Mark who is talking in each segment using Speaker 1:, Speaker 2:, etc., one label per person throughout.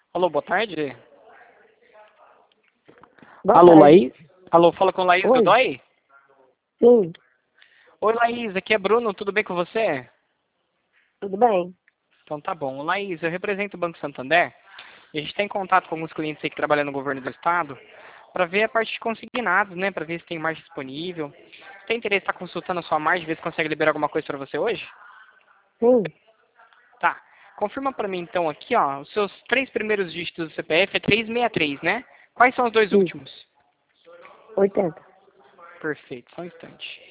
Speaker 1: Alô, boa tarde.
Speaker 2: Boa
Speaker 1: Alô,
Speaker 2: tarde.
Speaker 1: Laís? Alô, fala com Laís
Speaker 2: Oi.
Speaker 1: Godoy?
Speaker 2: Sim,
Speaker 1: Oi, Laís, aqui é Bruno, tudo bem com você?
Speaker 2: tudo bem?
Speaker 1: Então tá bom. Laís, eu represento o Banco Santander e a gente está em contato com alguns clientes aí que trabalham no governo do estado para ver a parte de consignados, né? Para ver se tem margem disponível. Você tem interesse em estar consultando a sua margem, ver se consegue liberar alguma coisa para você hoje?
Speaker 2: Sim,
Speaker 1: Tá. Confirma para mim então aqui, ó, os seus 3 primeiros dígitos do CPF é 363, né? Quais são os 2
Speaker 2: isso.
Speaker 1: últimos?
Speaker 2: 80.
Speaker 1: Perfeito, só um instante.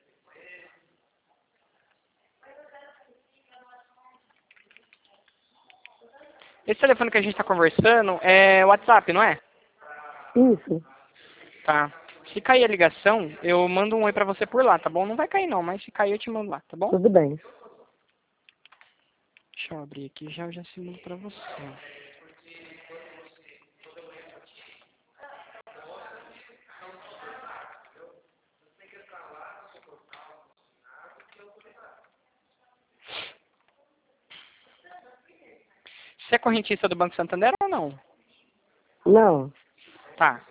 Speaker 1: Esse telefone que a gente está conversando é WhatsApp, não é?
Speaker 2: Isso.
Speaker 1: Tá. Se cair a ligação, eu mando um oi pra você por lá, tá bom? Não vai cair não, mas se cair eu te mando lá, tá bom?
Speaker 2: Tudo bem.
Speaker 1: Deixa eu abrir aqui já, eu já simulo pra você. Você é correntista do Banco Santander ou não?
Speaker 2: Não.
Speaker 1: Tá.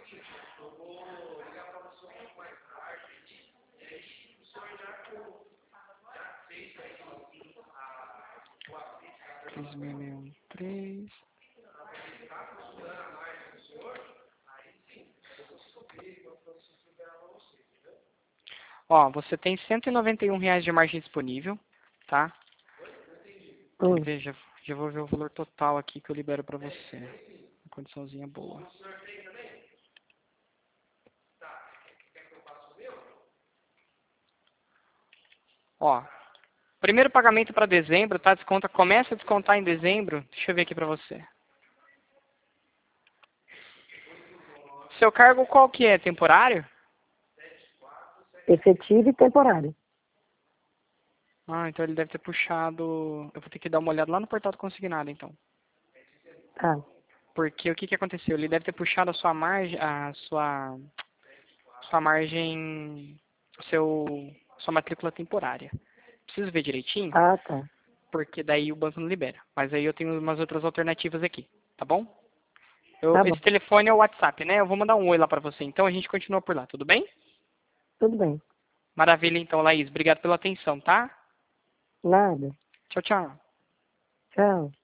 Speaker 1: Três mil e um, três. Ó, você tem R$ 191 de margem disponível, tá? Quer
Speaker 2: Hum.
Speaker 1: ver? Já vou ver o valor total aqui que eu libero pra você. Uma condiçãozinha boa. Ó, primeiro pagamento para dezembro, tá? Começa a descontar em dezembro. Deixa eu ver aqui pra você. Seu cargo qual que é? Temporário?
Speaker 2: Efetivo e temporário.
Speaker 1: Ah, então ele deve ter puxado. Eu vou ter que dar uma olhada lá no portal do consignado, então.
Speaker 2: Tá.
Speaker 1: Porque o que que aconteceu? Ele deve ter puxado a sua margem, sua margem, sua matrícula temporária. Preciso ver direitinho,
Speaker 2: Ah, tá.
Speaker 1: porque daí o banco não libera. Mas aí eu tenho umas outras alternativas aqui, tá bom?
Speaker 2: Tá bom.
Speaker 1: Esse telefone é o WhatsApp, né? Eu vou mandar um oi lá pra você, então a gente continua por lá, tudo bem?
Speaker 2: Tudo bem.
Speaker 1: Maravilha, então, Laís. Obrigado pela atenção, tá?
Speaker 2: Nada.
Speaker 1: Tchau, tchau.
Speaker 2: Tchau.